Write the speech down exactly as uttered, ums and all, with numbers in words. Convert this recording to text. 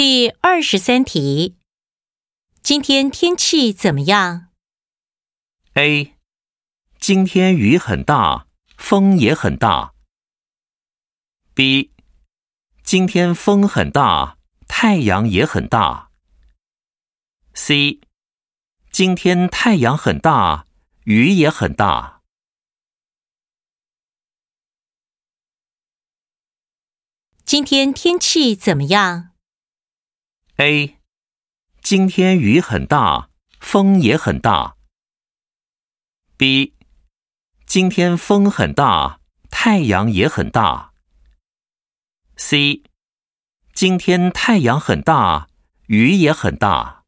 第二十三题，今天天气怎么样？ A. 今天雨很大，风也很大。B. 今天风很大，太阳也很大。C. 今天太阳很大，雨也很大。 今天天气怎么样？ A. 今天雨很大，风也很大。B. 今天风很大，太阳也很大。C. 今天太阳很大，雨也很大。